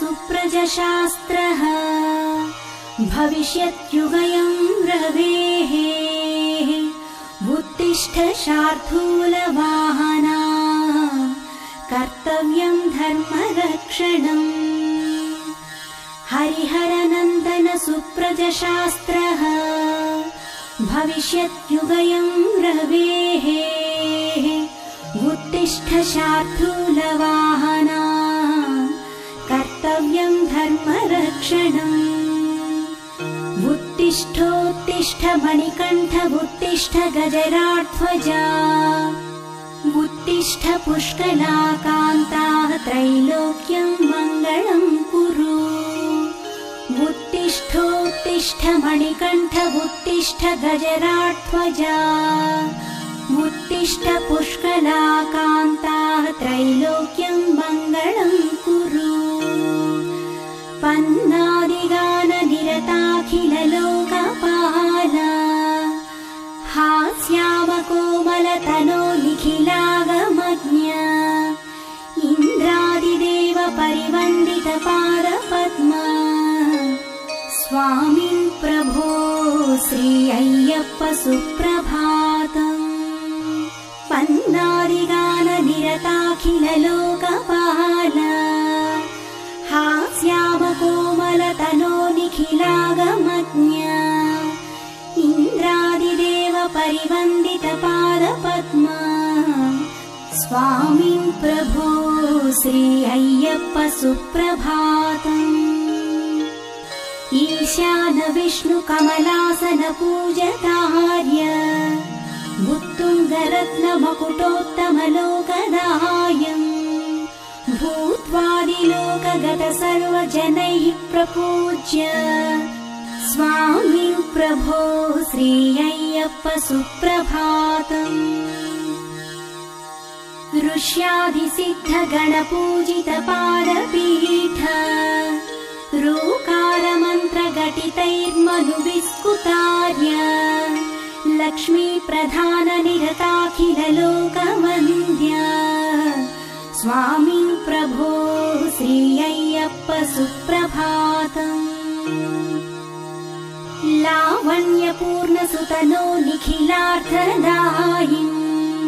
सुप्रजशास्त्रः भविष्यत्युगयं रवेः उत्तिष्ठ शार्दूलवाहना कर्तव्यं धर्मरक्षणम् हरिहरनन्दन सुप्रजशास्त्रः भविष्यत्युगयं रवेः उत्तिष्ठ शार्दूलवाहना कर्तव्यं धर्मरक्षणम् उत्तिष्ठोत्तिष्ठ मणिकण्ठ उत्तिष्ठ गजराध्वजा उत्तिष्ठ पुष्कलाकान्ताः त्रैलोक्यं मङ्गलं कुरु उत्तिष्ठोत्तिष्ठ मणिकण्ठ उत्तिष्ठ गजराध्वजा उत्तिष्ठ पुष्कलाकान्ताः त्रैलोक्यं मङ्गलं कुरु पन्नादिगाननिरताखिललोकपाला हास्यामकोमलतनो निखिलागमज्ञ इन्द्रादिदेव परिवन्दितपादपद्मा स्वामिन् प्रभो श्री अय्यप्प सुप्रभातम् पन्नादिगाननिरताखिललोकपाला हास्यामकोमलतनो निखिलागमज्ञ इन्द्रादिदेव परिवन्दितपादपद्मा स्वामिन् प्रभो श्री अय्यप्प सुप्रभातम् ईशान विष्णु कमलासन पूजकार्य उत्तुङ्गरत्नमकुटोत्तमलोकदायम् भूत्वादिलोकगत सर्वजनैः प्रपूज्य स्वामिन् प्रभो श्री अय्यप्प सुप्रभातम् ऋष्यादिसिद्धगणपूजितपादपीठ रूकारमन्त्रघटितैर्मनुविस्कुतार्य लक्ष्मी प्रधान निरताखिललोकवन्द्य स्वामिन् प्रभो श्री अय्यप्प सुप्रभातम् लावण्यपूर्णसुतनो निखिलार्थदायिन्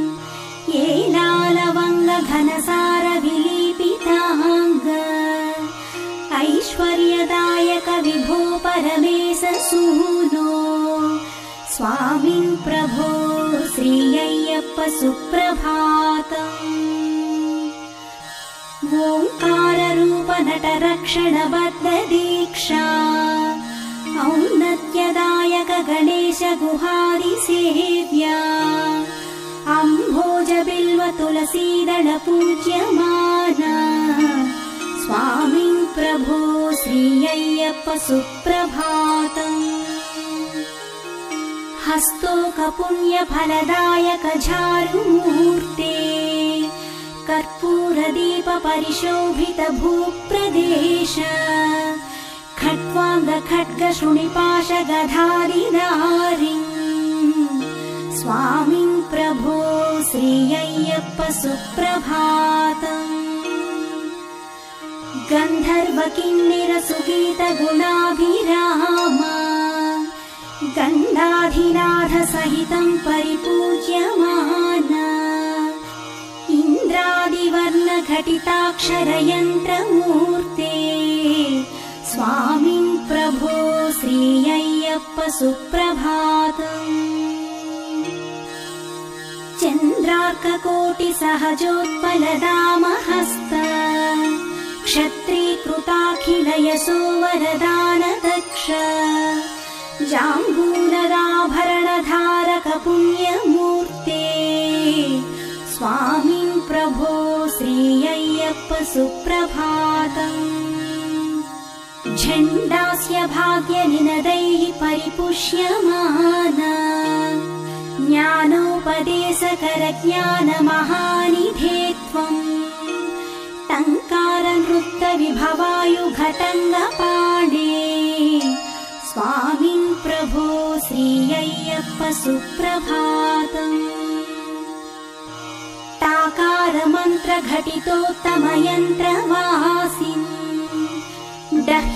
येलालवङ्गघनसार विलीपिताङ्ग ऐश्वर्यदायक विभो परमेश सूनो स्वामिन् प्रभो श्री अय्यप्प सुप्रभातम् ओङ्काररूप नटरक्षणबद्धदीक्षा औन्नत्यदायक गणेश गुहादिसेव्या अम्भोजबिल्व तुलसीदल पूज्यमाना स्वामिन् प्रभो श्री अय्यप्प सुप्रभातम् हस्तोकपुण्यफलदायक झारुमूर्ते कर्पूरदीप परिशोभित भूप्रदेश खट्वाङ्ग खड्ग शृणिपाश गधारिधारिन् स्वामिन् प्रभो श्री अय्यप्प सुप्रभातम् गन्धर्व किन्निर सुगीत गुणाभिराम गन्धाधिनाथ सहितं परिपूज्यमान इन्द्रादिवर्ण घटिताक्षरयन्त्रमूर्ते स्वामिन् प्रभो श्री अय्यप्प सुप्रभातम् चन्द्रार्ककोटिसहजोत्पलदामहस्त क्षत्रीकृताखिलयशो वरदान दक्ष जाम्बूलदाभरणधारक पुण्यमूर्ते स्वामिन् प्रभो श्री अय्यप्प सुप्रभातम् झण्डास्य भाग्यनिनदैः परिपुष्यमाना ज्ञानोपदेशकर ज्ञानमहानिधे त्वम् टङ्कार नृत्त विभवायुघटङ्गपाणे स्वामिन् प्रभो श्री अय्यप्प सुप्रभातम् टाकार मन्त्र घटितोत्तम यन्त्रवासिन्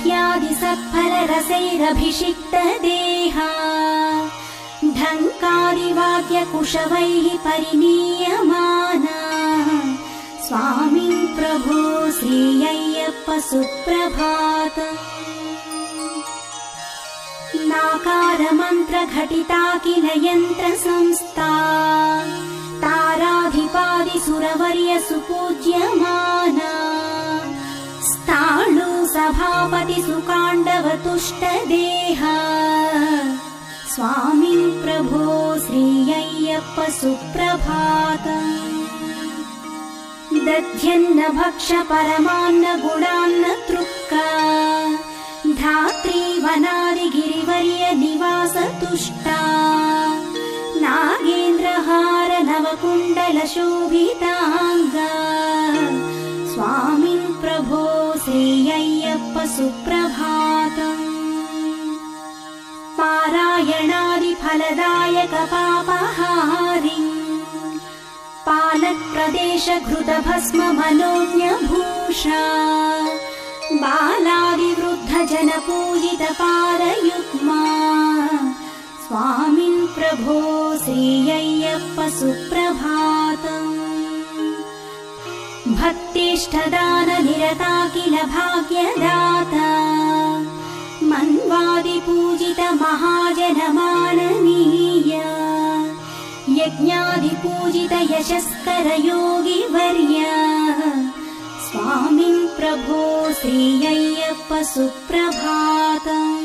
स्तुत्यादि सत्फलरसैरभिषिक्तदेहा ढङ्कादिवाद्यकुशवैः परिनीयमाना स्वामिन् प्रभो श्री अय्यप्प सुप्रभातम्। नाकारमन्त्रघटिता किल यन्त्रसंस्था ताराधिपादिसुरवर्य सुपूज्यमाना स्थाणु सभापति सुकाण्डवतुष्टदेहा स्वामिन् प्रभो श्री अय्यप्प सुप्रभातम्। दध्यन्न भक्ष परमान्न गुणान्न तृक्का धात्री वनादिगिरिवर्य निवास तुष्टा नागेन्द्रहार नवकुण्डल शोभिताङ्गा स्वामिन् प्रभो श्री अय्यप्प सुप्रभातम्। पारायणादिफलदायक पापहारिम् पालक्प्रदेश घृतभस्म मनोज्ञभूषा बालादिवृद्ध जन पूजित पादयुग्मा स्वामिन् प्रभो श्री अय्यप्प सुप्रभातम्। भक्तिष्ठदान निरता किल भाग्यदाता मन्वादि पूजित महाजन माननीय यज्ञादि पूजित यशस्कर योगी वर्य स्वामिन् प्रभो श्री अय्यप्प सुप्रभातम्।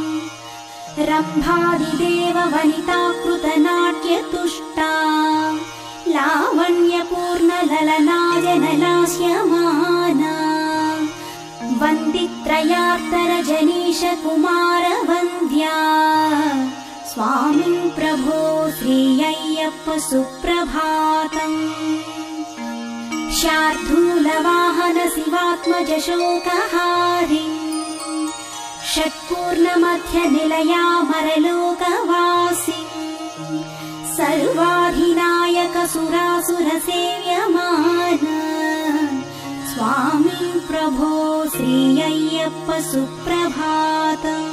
रम्भादिदेव वनिताकृत नाट्यतुष्टा लावण्यपूर्ण ललनाजनलास्यमाना वन्दित्रयार्तर जनीश कुमार वन्द्या स्वामिन् प्रभो श्री अय्यप्प सुप्रभातम्। शार्दूलवाहन शिवात्मज शोकहारिम् षट्पूर्णमध्य निलयामरलोकवासिम् सर्वाधिनायक सुरासुर सेव्यमाना स्वामिन् प्रभो श्री अय्यप्प सुप्रभातम्।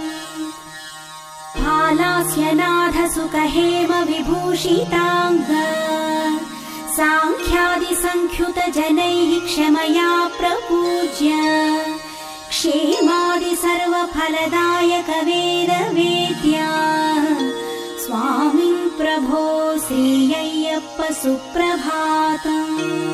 फालास्यनाथ सुखहेम विभूषिताङ्ग साङ्ख्यादि संख्युत जनैः क्षमया प्रपूज्य क्षेमादि सर्वफलदायक वेद वेद्या स्वामिन् प्रभो श्री अय्यप्प सुप्रभातम्।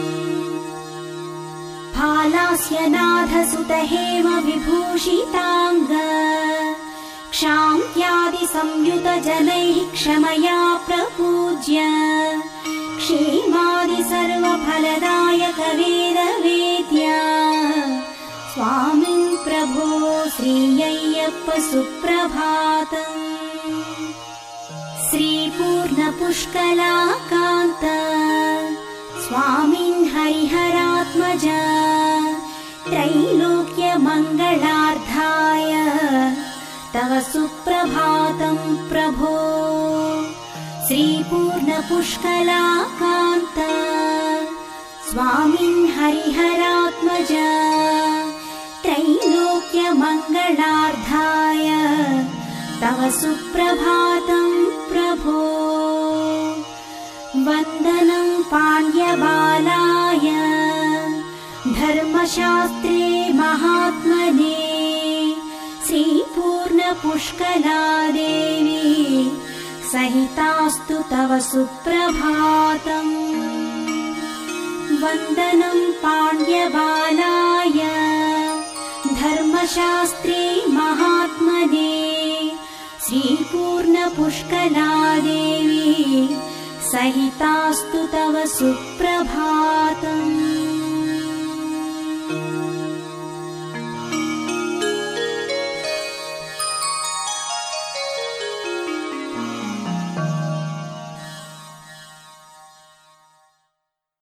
फालास्यनाथ सुत हेम विभूषिताङ्ग क्षान्त्यादि संयुत जनैः क्षमया प्रपूज्य क्षेमादि सर्वफलदायक वेद वेद्या स्वामिन् प्रभो श्री अय्यप्प सुप्रभातम्। श्रीपूर्ण पुष्कलाकान्त स्वामिन् हरिहरात्मज त्रैलोक्य मङ्गलार्थाय तव सुप्रभातम् प्रभो। श्रीपूर्ण पुष्कलाकान्त स्वामिन् हरिहरात्मज त्रैलोक्य मङ्गलार्थाय तव सुप्रभातम् प्रभो। वन्दनं पाण्ड्यबालाय धर्मशास्त्रे महात्मने श्रीपूर्ण पुष्कला देवी सहितास्तु तव सुप्रभातम्। वन्दनं पाण्ड्यबालाय धर्मशास्त्रे महात्मने श्रीपूर्ण पुष्कला देवी सहितास्तु तव सुप्रभातम्।